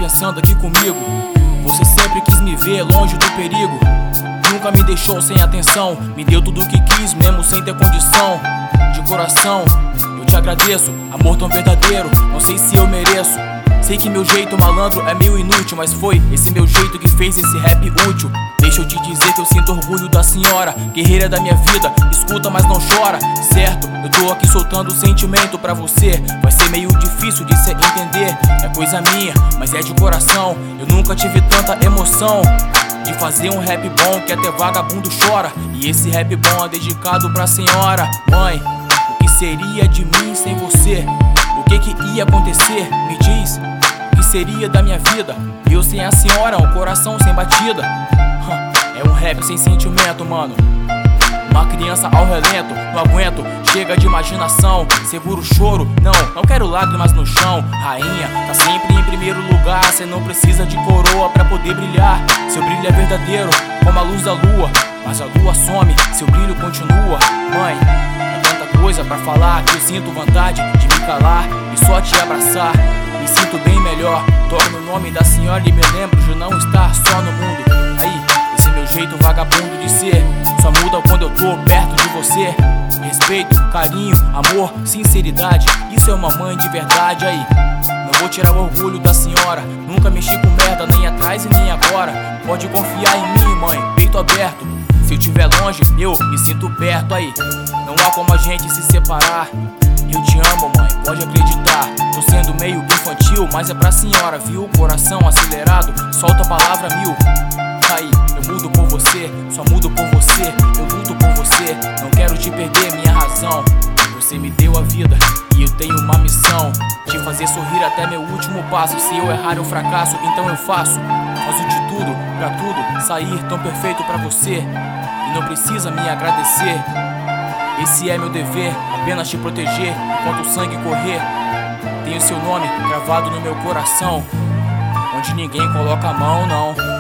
pensando aqui comigo. Você sempre quis me ver longe do perigo. Nunca me deixou sem atenção. Me deu tudo o que quis, mesmo sem ter condição. De coração, eu te agradeço. Amor tão verdadeiro, não sei se eu mereço. Sei que meu jeito malandro é meio inútil, mas foi esse meu jeito que fez esse rap útil. Deixa eu te dizer que eu sinto orgulho da senhora, guerreira da minha vida, escuta mas não chora. Certo, eu tô aqui soltando sentimento pra você. Vai ser meio difícil de cê entender. É coisa minha, mas é de coração. Eu nunca tive tanta emoção de fazer um rap bom que até vagabundo chora. E esse rap bom é dedicado pra senhora. Mãe, o que seria de mim sem você? O que ia acontecer? Me diz. O que seria da minha vida? Eu sem a senhora, um coração sem batida. É um rap sem sentimento, mano. Uma criança ao relento, não aguento, chega de imaginação. Segura o choro, não quero lágrimas no chão. Rainha, tá sempre em primeiro lugar. Cê não precisa de coroa pra poder brilhar. Seu brilho é verdadeiro, como a luz da lua. Mas a lua some, seu brilho continua. Mãe, é tanta coisa pra falar que eu sinto vontade de me calar e só te abraçar. Me sinto bem melhor, toco no nome da senhora e me lembro de não estar só no mundo. Aí, esse meu jeito vagabundo de ser só muda quando eu tô perto de você. Respeito, carinho, amor, sinceridade, isso é uma mãe de verdade. Aí, não vou tirar o orgulho da senhora. Nunca mexi com merda, nem atrás e nem agora. Pode confiar em mim, mãe, peito aberto. Se eu estiver longe, eu me sinto perto. Aí, não há como a gente se separar. Eu te amo, mãe, pode acreditar. Tô sendo meio infantil, mas é pra senhora, viu? Coração acelerado, solta a palavra mil. Aí, eu mudo por você, só mudo por você. Eu luto por você, não quero te perder, minha razão. Você me deu a vida e eu tenho uma missão: te fazer sorrir até meu último passo. Se eu errar eu fracasso, então eu faço. Faço de tudo, pra tudo sair tão perfeito pra você. E não precisa me agradecer. Esse é meu dever, apenas te proteger enquanto o sangue correr. Tenho seu nome gravado no meu coração, onde ninguém coloca a mão, não.